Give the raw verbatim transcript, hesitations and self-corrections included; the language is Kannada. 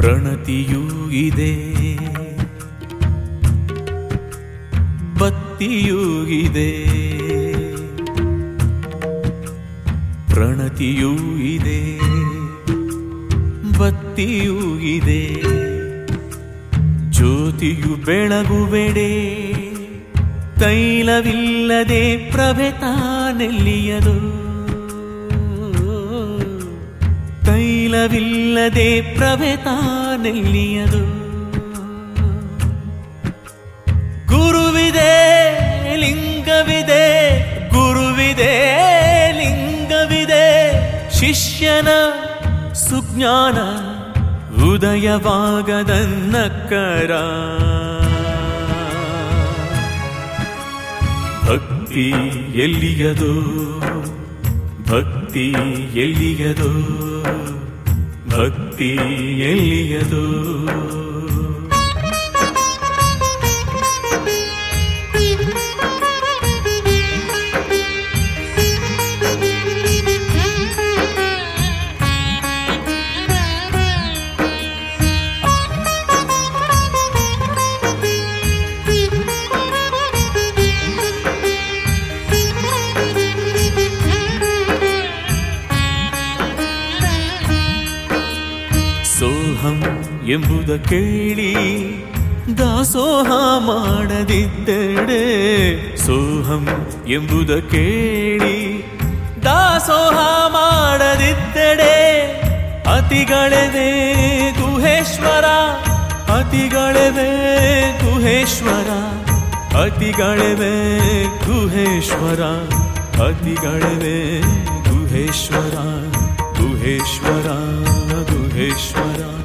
ಪ್ರಣತಿಯೂ ಇದೆ, ಬತ್ತಿಯೂ ಇದೆ. ಪ್ರಣತಿಯೂ ಇದೆ, ಬತ್ತಿಯೂ ಇದೆ. ಜ್ಯೋತಿಯು ಬೆಳಗುವೆಡೆ, ತೈಲವಿಲ್ಲದೆ ಪ್ರಭೆ ತಾನೆಲ್ಲಿಯದು. ತೈಲವಿಲ್ಲದೆ ಪ್ರಭೆ ತಾನೆಲ್ಲಿಯದು. ಗುರುವಿದೆ ಲಿಂಗವಿದೆ, ಗುರುವಿದೆ ಲಿಂಗವಿದೆ. ಶಿಷ್ಯನ ಸುಜ್ಞಾನ ಉದಯವಾಗದನ್ನಕ್ಕರ. ಭಕ್ತಿ ಎಲ್ಲಿಯದೋ, ಭಕ್ತಿ ಎಲ್ಲಿಯದೋ, ಭಕ್ತಿ ಎಲ್ಲಿಯದೋ. ಸೋಹಂ ಎಂಬುದ ಕೇಳಿ ದಾಸೋಹ ಮಾಡದಿದ್ದಡೆ. ಸೋಹಂ ಎಂಬುದ ಕೇಳಿ ದಾಸೋಹ ಮಾಡದಿದ್ದಡೆ. ಅತಿಗಳವೇ ಗುಹೇಶ್ವರ, ಅತಿಗಳವೇ ಗುಹೇಶ್ವರ, ಅತಿಗಳವೇ ಗುಹೇಶ್ವರ, ಅತಿಗಳವೇ ಗುಹೇಶ್ವರ, ಗುಹೇಶ್ವರ, ಗುಹೇಶ್ವರ.